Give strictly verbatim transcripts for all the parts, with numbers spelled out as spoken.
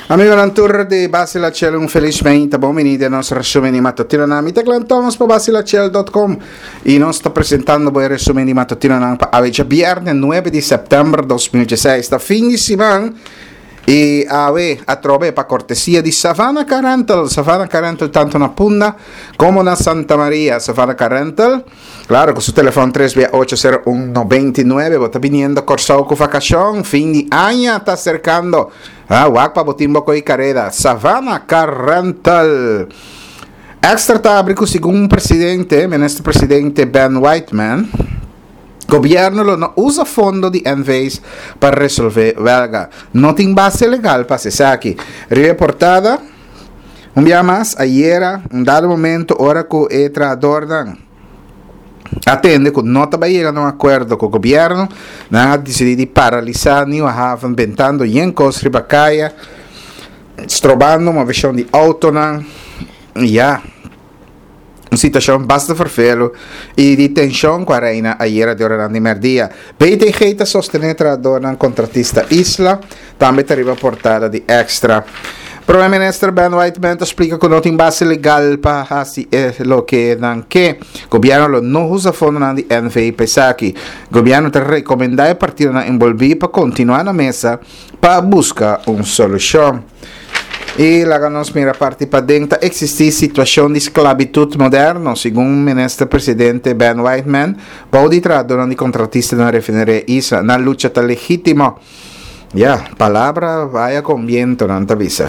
Amigo Lantur di Basilacel, un felicemente buon venite al nostro resume di mattutino namita Clan Thomas per basilacel punto com e non sto presentando poi il resume di mattutino namita avete viernes nove di settembre duemiladiciassette sta fin di settimana e ave a trove per cortesia di Savannah Carental Savannah Carental tanto una punta come una Santa Maria Savannah Carental claro con su telefono tre otto zero uno due nove vota viniendo corso vacación fin di año sta cercando ah wakpa botimbo coi careda Savannah Carental extra tabrico segundo presidente ministro presidente Ben Whiteman governo non usa fondo di N V S per risolvere belga non in base legal para se saki reportada un día más ayer un dado momento ora que e tradordan attende con nota ba llegando a un acuerdo con il governo ha deciso di paralizzare o ha inventando yen costri baccaia strobando una versione di auto ja yeah. Una situazione basta vervelho e di tensione qua reina ieri durante il merdia. B T G sostenere tra donna contrattista Isla, também arriva portada di extra. Prime Minister Ben Whiteman explica che non in base legal pa hasi è lo che anche governo non usa fondo di N V I pesaki. Governo te recomenda partire na involvi per continuare na mesa per buscare una soluzione. E la nos mira parte para dentro existe situação de esclavitud moderno, segundo o ministro presidente Ben Whiteman, pode traduzir de contratista na refineria Isla na luta tá legítimo. Ya, yeah, palavra vai com viento na avisa.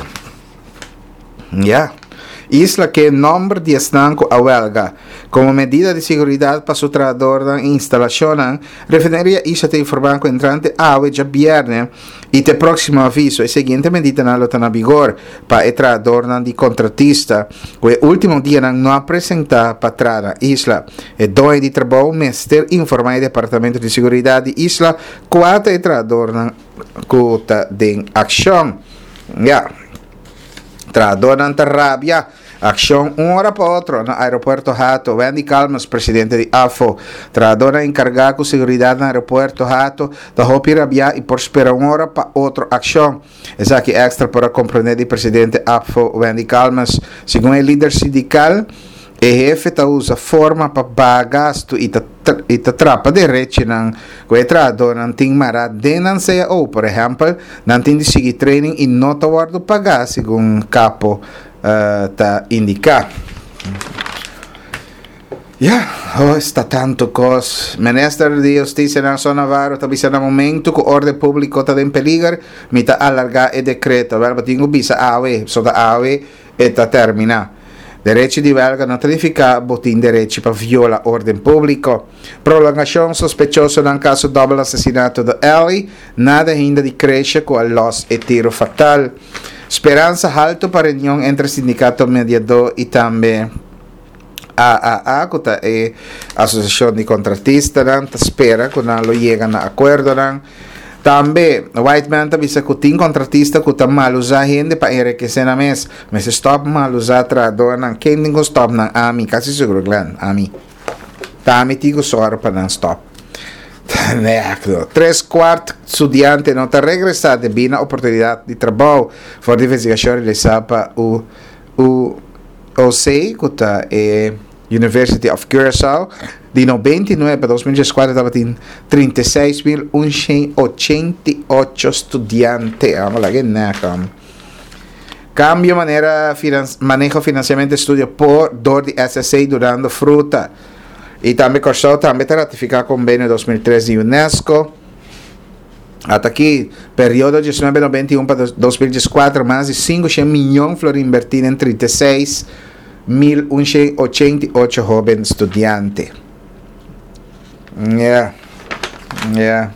Ya. Yeah. Isla que nombre de estanco a huelga. Como medida de seguridad para su trador de instalación, refinería Isla te informa que entrante ave ya viernes y te próximo aviso e siguiente medida na lota na vigor para el trador de contratista. Que último día no ha presentado para trada Isla. E doi di trabalho mester informa el departamento de seguridad de Isla quatro el trador na cota de acción. Ya. Yeah. Trador ante rabia, ação um hora para outro no aeroporto Hato. Wendy Calmas, presidente de A F O, tradora encargada com segurança no aeroporto Hato, da Hopi Rabia e por esperar uma hora para outro ação. Isso aqui extra para compreender o presidente A F O, Wendy Calmas, segundo o líder sindical. O jefe ta usa forma para bagasto e ta e ta trapa de reche nan coetrado nan ting mara denan seja ou por exemplo nan ting de seguir training e não ta guardo pagar segundo capo uh, ta indicar. Ja, oh, está tanto cos. Minister de Justiça Nelson Navarro ta bisa na momento que ordem público ta den peligro mi ta alargar e decreto, verba tingo bisa ave, so da ave e ta termina. Direito de belga não notifica botim direito para violar ordem público. Prolongação sospechoso no caso double assassinato de Ellie. Nada ainda de cresce com a loss e tiro fatal. Esperança alto para reunião entre sindicato mediador e também A A A, que é a Associação de Contratistas, espera que não chega a acordo. Também, Whiteman avisa que tem contratista que está mal usar gente para enriquecer na mesa. Mas se stop mal usar trador, não quem tem que stop na A M I, quase seguro, Glenn, A M I. Tá, me digo só para não stop. Três quartos estudiantes não estão regressando de bem a oportunidade de trabalho. For investigação realizada para o O C, que está é University of Curaçao, de noventa e nove para dois mil e quatro estava em trinta e seis mil cento e oitenta e oito estudiantes. Vamos lá, que não. Cambio maneira finan- manejo financiamento de estudio por dor de S S A durante fruta. E também Corsau também está ratificado o convênio dois mil e treze de Unesco. Até aqui, período de mil novecentos e noventa e um para dois mil e quatro, mais de quinhentos milhões de flores invertidos em trinta e seis mil cento e oitenta e oito jovens estudiantes. Yeah. Yeah.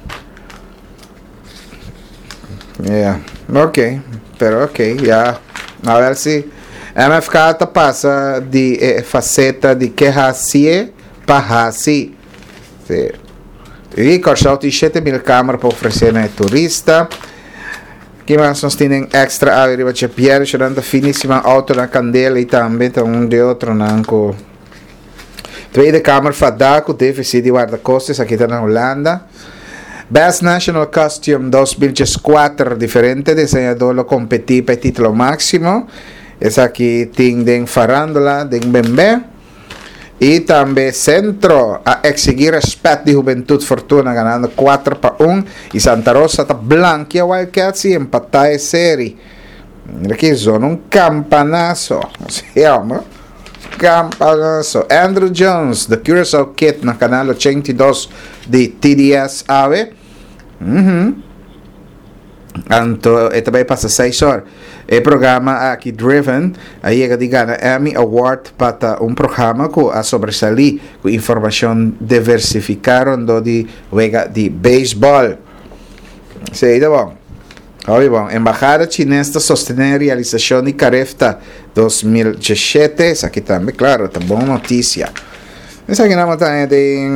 Yeah. Ok. Pero ok, já. Yeah. A ver se M F K passa de eh, faceta de que racie para raci. Sim. E Corsau tem sete mil câmeras para oferecer a turista. Que mais nós temos extra arriba de Pierre, chorando finíssima auto na candela e também tem um de outro nanco. Tweede kamer vandaag, o déficit de guarda-costas aqui na Holanda. Best National Costume dos mil veinticuatro, diferente diseñador lo competí para título máximo. Es aquí ting den farándula den bembe. Y también Centro a exigir respeto de Juventud Fortuna ganando cuatro para uno. Y Santa Rosa está blanquea Wildcats y empatada de serie. Mira que son un campanazo. Se llama campanazo. Andrew Jones, The Curacao Kid, na canal ochenta y dos de T D S A V. Uh-huh. Anto, ito ba pasa seis horas. El programa aqui Driven, aí llega de gana Emmy Award para um programa que a sobresalir com informação diversificada do de juega de beisebol. Sei, tá bom. Olha bom, Embajada Chinesa sostener realização de Carefta dois mil dezessete, isso aqui também, claro, tá boa notícia. Isso aqui não tá em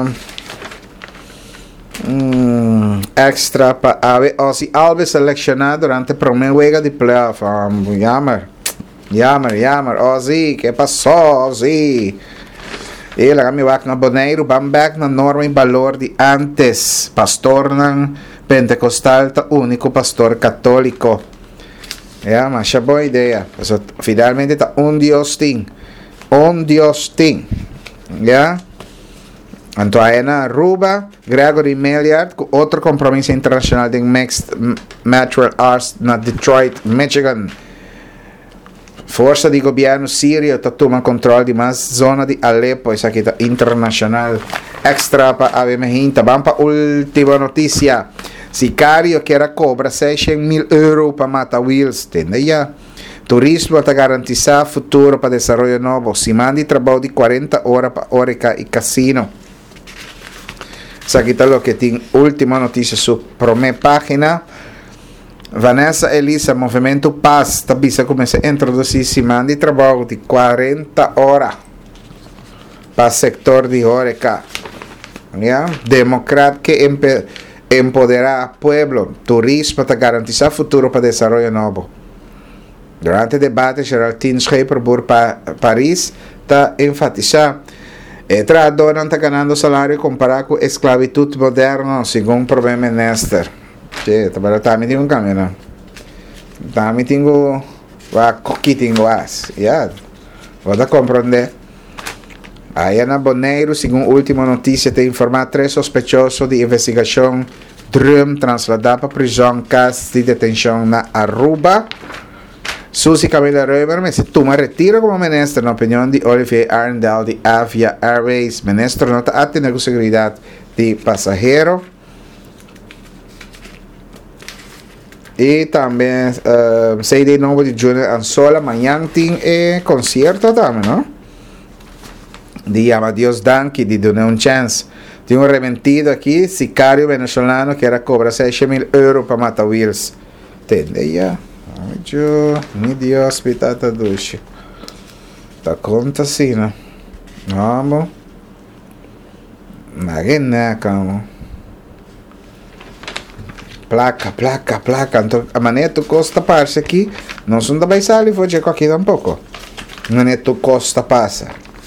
Mm, extra para Ave Ozzy Alves selecionado durante el primer juego de playoff. Um, jammer, jammer, jammer. Ozzy, ¿qué pasó, Ozzy? E la kami wak na Boneiro, bambak na norma e valor de antes. Pastor ng Pentecostal, ta único pastor católico. Yeah, mas siya boa ideia. So, finalmente ta un Dios ting. Un Dios ting. Yeah. Antoana Aruba, Gregory Meliard, outro compromisso internacional de Mixed Martial Arts na Detroit, Michigan. Força de governo sírio está tomando controle de mais zona de Alepo, isso aqui está internacional. Extra para a Bemehinta. Vamos para a última notícia. Sicario que era cobra seiscentos mil euros para matar Wills. Entende já? Turismo está garantizar futuro para desenvolvimento novo. Se manda trabalho de quarenta horas para Oreca e Casino. Isso aqui está o que tem última notícia sobre a primeira página. Vanessa Elisa, Movimento Paz, está bisa começa a introduzir semana de trabalho de quarenta horas para o setor de Oreca. Yeah? Democrata que empe, empoderar o povo. Turismo para garantizar futuro para desenvolvimento novo. Durante o debate, Geraldine Schreiber por pa, Paris está enfatizando que o trabalhador não está ganhando salário comparado com a esclavitud moderna, segundo o primeiro ministro. Che, também tenho um caminho. Também tenho aqui tenho as. Yeah. Vou compreender. Aí na Boneiro, segundo a última notícia, tem informado três sospechosos de investigação Drum trasladados para a prisão caso de detenção na Aruba. Suzy Camila Reuber se toma retiro como ministro na opinião de Olivier Arndal de Avia Airways. Ministro não está atendendo a segurança de passageiro. E também uh, seis de nove de junho Ansola, amanhã tem eh, concerto também, não? De Amadios Danqui, de Dune um Chance. Tem um remetido aqui, sicario venezolano que era cobra seis mil euros para matar Wills. Entende já? Ai, Deus, meu Deus, pitata duche. Tá conta assim, né? Vamos. Mas que né, calma. Placa, placa, placa. Então, a maneira tu costa passa aqui. Não são da baixada e vou dizer aqui tampouco. A maneira tu costa passa.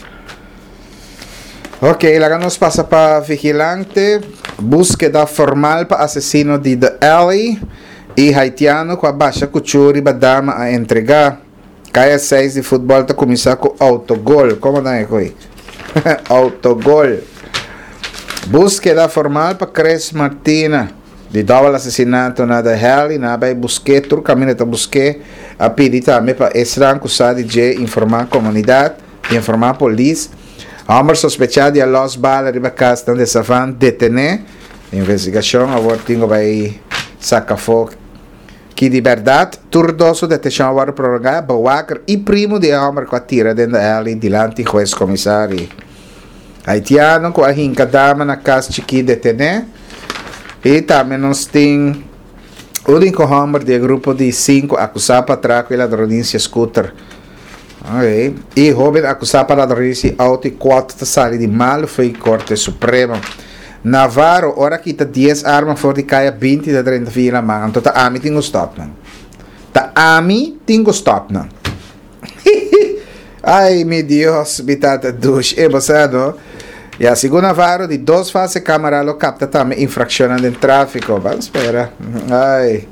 Ok, lá nos passa para vigilante. Búsqueda formal para assassino de The Alley. E haitiano com a baixa couture e dama a entregar. Caia seis de futebol está começar com autogol. Como não é coi? Autogol. Búsqueda formal para Cres Martina. De double assassinato na The Alley, na vai busquei, tur caminho tá busquei a pedir também para Esran acusado de informar a comunidade, de informar a polícia. Homem sospechado de Los Balas de casa de Savan detener. Investigação, agora tenho vai sacar fogo. Que de verdade, turdoso detenção agora prorrogada, Bawakar e primo de homem que atira dentro da Alley, dilante juiz comissário. Haitiano com a rinca dama na casa de detener. E também nós temos o único homem do grupo de cinco acusado para atraco e ladronência scooter. Okay. E jovem acusado para ladronência auto e quatro da sala de mal foi Corte Suprema. Navarro, ora que está dez armas fora de caia vinte da trinta fila man. Então tá ami tem stop não. Tá ami tem stop não. Ai meu Deus, bitata dush. É passado. E a segunda varo di dos fase câmera lo capta também infrazione del traffico. Vamos spera. Ai.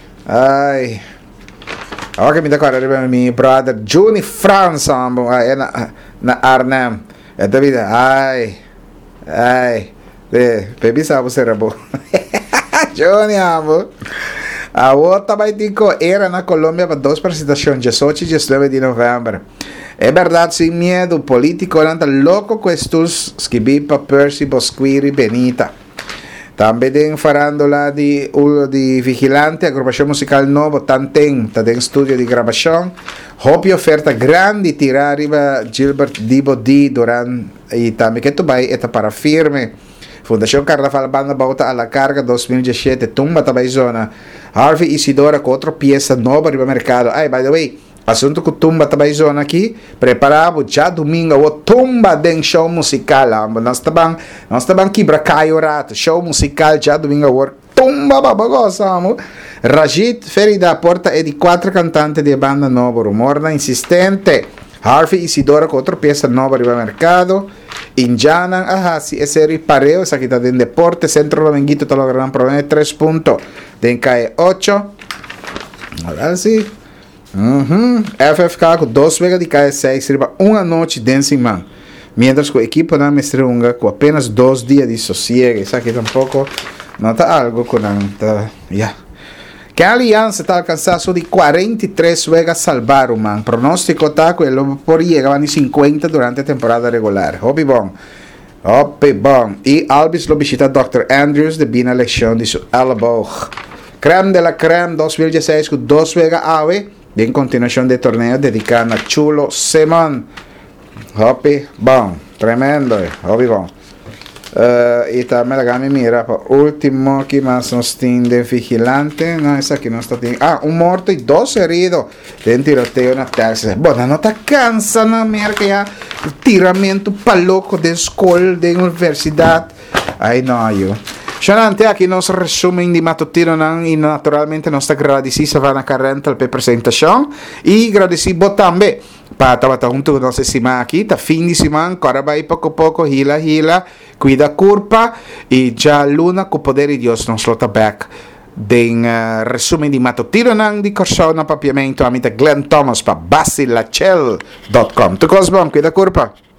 Ai. Ora che mi ricordo arriva mio brother Juni France è na, na Arnhem. E Davide, ai. Ai. Eh, baby sabe ser bom. Juni amo. A outra vai dico era na Colômbia para duas apresentações, dezoito e dezenove de novembro. É verdade, sem medo, político anda louco com estes escrevi para Percy Bosquiri Benita. Também tem farandola de, de vigilante, agrupação musical novo, também tem estúdio de gravação. Hobby oferta grande tirar arriba Gilbert Dibo D durante e também que tu vai eta para firme. Fundação Carnaval Banda Bauta a la Carga dois mil e dezessete, Tumba Tabaizona. Harvey Isidora com outra peça nova no mercado. Ai, by the way, assunto com Tumba Tabaizona aqui, preparado já domingo o Tumba den show musical. Nós estamos nós estamos aqui para cair o rato, show musical já domingo o Tumba babagosa, amo. Rajit Ferida porta é de quatro cantantes de banda nova, Morna insistente. Harvey Isidora com outra peça nova no mercado. Injanan Ahasi é série pareo, essa aqui está dentro deporte, Centro Dominguito está logrando prometer três pontos, tem C A E oito. Agora sim. Uhum. F F K com dois vegas de C A E seis, riba uma noite dentro man. Mientras que o equipo da Mestrunga com apenas dois dias de sossego, isso aqui tampouco nota algo com nada. Yeah. Que a aliança está alcançando de quarenta e três vegas salvaram, man. Pronóstico está que ele por chegar a cinquenta durante a temporada regular. Hobby bom. Hobby bom. E Alves lo visita doutor Andrews de bina leção de seu elbow. Creme de la creme dois mil e dezesseis com dois vegas ave. Em continuação de torneio dedicado a Chulo Simon. Hobby bom. Tremendo. Hobby bom. Uh, e também la gami mira por último que más nos tiene vigilante no esa que no está tiene ah un muerto y dos heridos de un tiroteo en la Texas. Bueno, no te cansa no mira que ya tiramiento paloco de escuela de universidad ay no yo Xanante aqui nos resumen de matutino e naturalmente nós agradecemos a Vana Carrenta pela apresentação e agradecemos também para estar junto com nossa semana aqui, tá fim de semana, agora vai pouco a pouco, hila, hila, cuida a curva e já luna com o poder de Deus nos lota back. Den uh, resumen di matutino di corso na papiamento amita Glenn Thomas para basilachel dot com. Tu cosbon, cuida a curva.